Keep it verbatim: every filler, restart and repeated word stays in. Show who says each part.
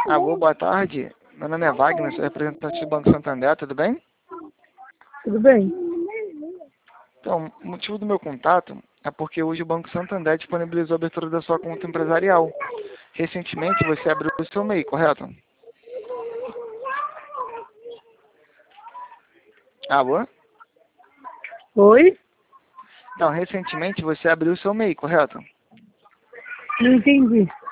Speaker 1: Alô, boa tarde. Meu nome é Wagner, sou representante do Banco Santander, tudo bem?
Speaker 2: Tudo bem?
Speaker 1: Então, o motivo do meu contato é porque hoje o Banco Santander disponibilizou a abertura da sua conta empresarial. Recentemente você abriu o seu M E I, correto? Alô?
Speaker 2: Oi?
Speaker 1: Então, recentemente você abriu o seu M E I, correto?
Speaker 2: Não entendi.